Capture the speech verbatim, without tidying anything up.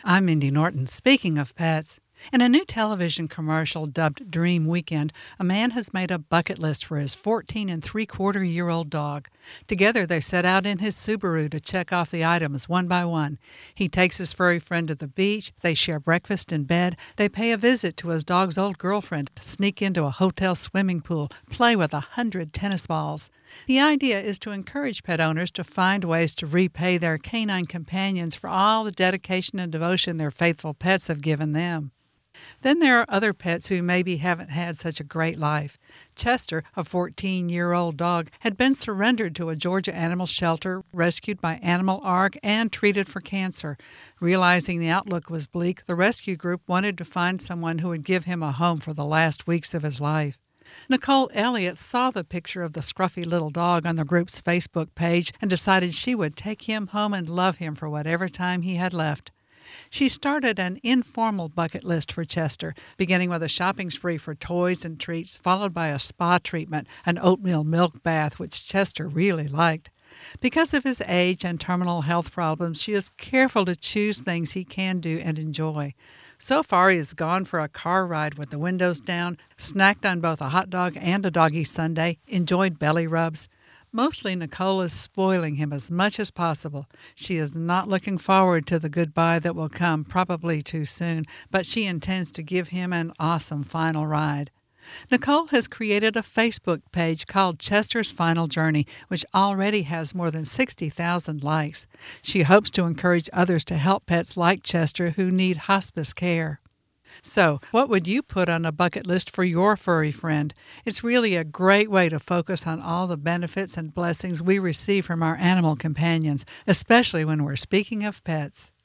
I'm Mindy Norton. Speaking of pets, in a new television commercial dubbed Dream Weekend, a man has made a bucket list for his fourteen and three-quarter year old dog. Together they set out in his Subaru to check off the items one by one. He takes his furry friend to the beach, they share breakfast in bed, they pay a visit to his dog's old girlfriend, sneak into a hotel swimming pool, play with a hundred tennis balls. The idea is to encourage pet owners to find ways to repay their canine companions for all the dedication and devotion their faithful pets have given them. Then there are other pets who maybe haven't had such a great life. Chester, a fourteen-year-old dog, had been surrendered to a Georgia animal shelter, rescued by Animal Ark, and treated for cancer. Realizing the outlook was bleak, the rescue group wanted to find someone who would give him a home for the last weeks of his life. Nicole Elliott saw the picture of the scruffy little dog on the group's Facebook page and decided she would take him home and love him for whatever time he had left. She started an informal bucket list for Chester, beginning with a shopping spree for toys and treats, followed by a spa treatment, an oatmeal milk bath, which Chester really liked. Because of his age and terminal health problems, she is careful to choose things he can do and enjoy. So far, he has gone for a car ride with the windows down, snacked on both a hot dog and a doggy sundae, enjoyed belly rubs. Mostly, Nicole is spoiling him as much as possible. She is not looking forward to the goodbye that will come probably too soon, but she intends to give him an awesome final ride. Nicole has created a Facebook page called Chester's Final Journey, which already has more than sixty thousand likes. She hopes to encourage others to help pets like Chester who need hospice care. So, what would you put on a bucket list for your furry friend? It's really a great way to focus on all the benefits and blessings we receive from our animal companions, especially when we're speaking of pets.